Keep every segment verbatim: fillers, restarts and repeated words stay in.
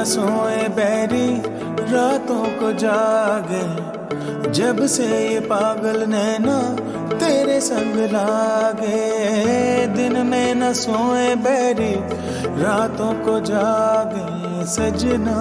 सोए बैरी रातों को जागे, जब से ये पागल नैना तेरे संग लागे। दिन में न सोए बैरी रातों को जागे सजना।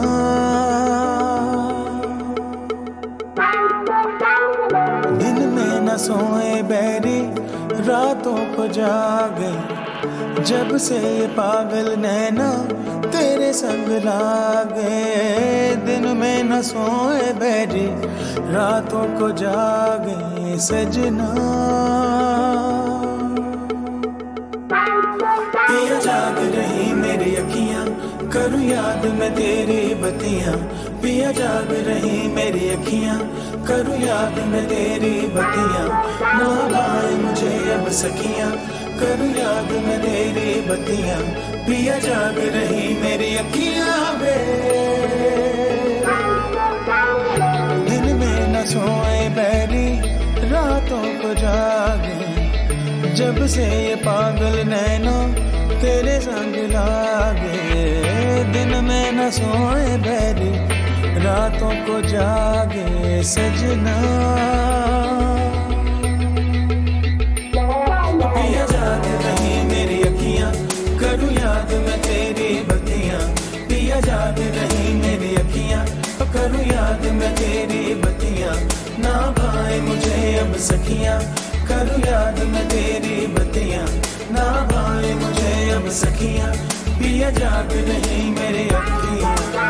दिन में न सोए बैरी रातों को जागे, जब से ये पागल नैना तेरे संग लागे। दिन में न सोए बैरी रातों को जागे सजना। पिया जाग रही मेरी अखियां, करूं याद मैं तेरी बत्तियां। पिया जाग रही मेरी अखियां, करूं याद मैं तेरी बत्तियां। ना भाए मुझे अब सखियां, करूं याद मैं तेरी बत्तियां। पिया जाग रही मेरी अखियां वे। दिन में न सोए बैरी रातों को जागे, जब से ये पागल नैना तेरे संग लागे। दिन में न सोए बैरी रातों को जागे सजना। पिया जाग रही मेरी अखियां, करूं याद मैं तेरी बत्तियां। पिया जाग रही मेरी अखियां, करूं याद मैं तेरी बत्तियां। ना भाए मुझे अब सखियां, करूं याद मैं तेरी बत्तियां। ना भाए मुझे अब सखियां, पिया जाग रही मेरी अखियां।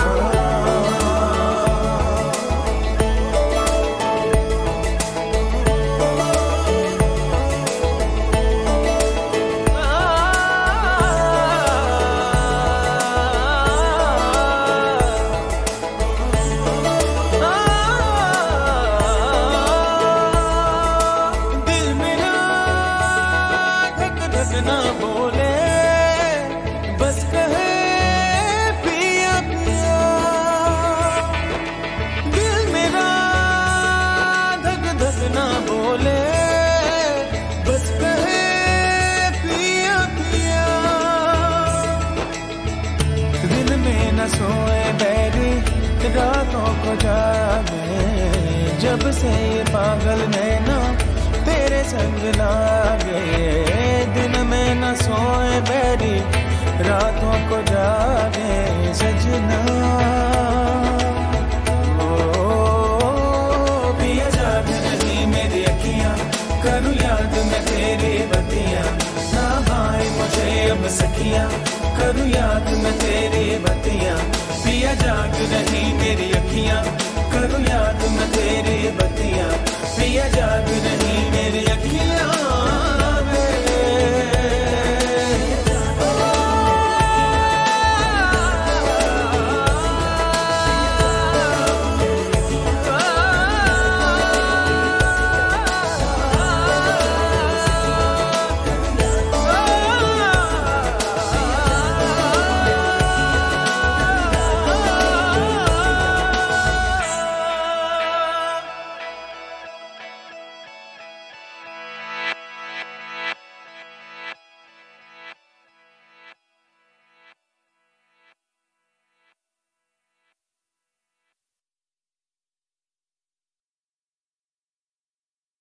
ना बोले बस कहे पिया पिया। दिल मेरा धक धक ना बोले बस कहे पिया पिया। दिन में न सोए बैरी रातों को जागे, जब से ये पागल नैना तेरे संग लागे। दिन में न सोए बैरी रातों को जागे सजना। ओ पिया जाग रही मेरी अखियां, करूं याद मैं तेरी बत्तियां। ना भाई मुझे अब सखियां, करूं याद मैं तेरी बत्तियां। पिया जाग रही मेरी अखियां, करूं याद मैं तेरी बत्तियां। पिया जाग रही